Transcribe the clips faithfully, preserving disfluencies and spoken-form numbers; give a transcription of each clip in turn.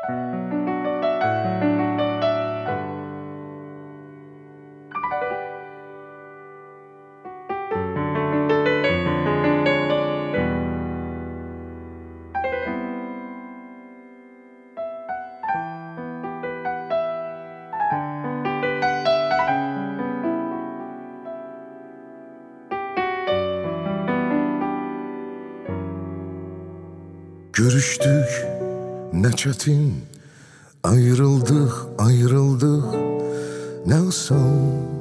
Görüştük ne çetin, ayrıldık ayrıldık ne asan.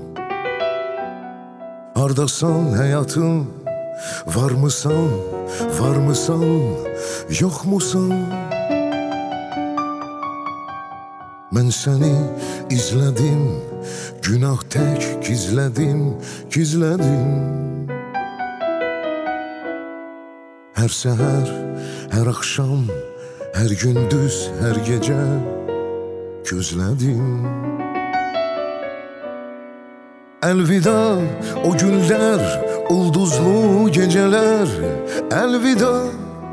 Hardasan hayatım, var mısan, var mısan, yok musan? Ben seni izledim, günah tek gizledim, gizledim. Her seher, her akşam, her gündüz, her gece gözledim. Elvida o günler, ulduzlu geceler, elvida.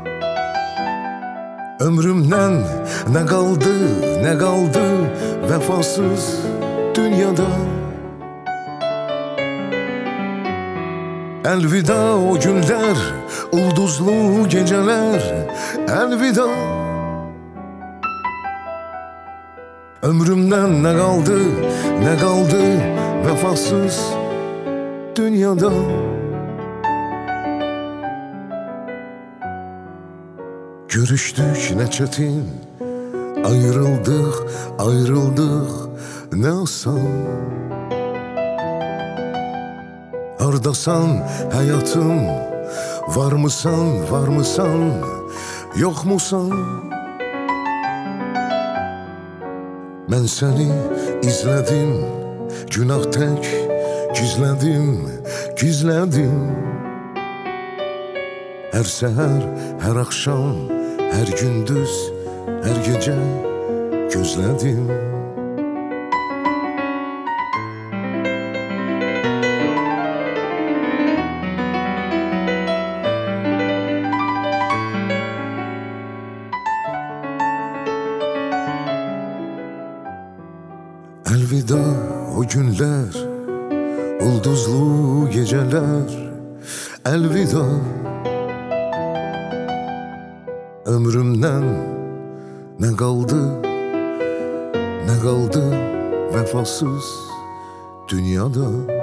Ömrümden ne kaldı, ne kaldı vefasız dünyada. Elvida o günler, ulduzlu geceler, elvida. Ömrümden ne kaldı, ne kaldı vefasız dünyada. Görüştük ne çetin, ayrıldık, ayrıldık ne asan. Hardasan hayatım, var mısan, var mısan, yok musan? Ben seni izledim, günah tek gizledim, gizledim. Her seher, her akşam, her gündüz, her gece gözledim. Elvida o günler, ulduzlu geceler, elvida. Ömrümden ne kaldı, ne kaldı vefasız dünyada.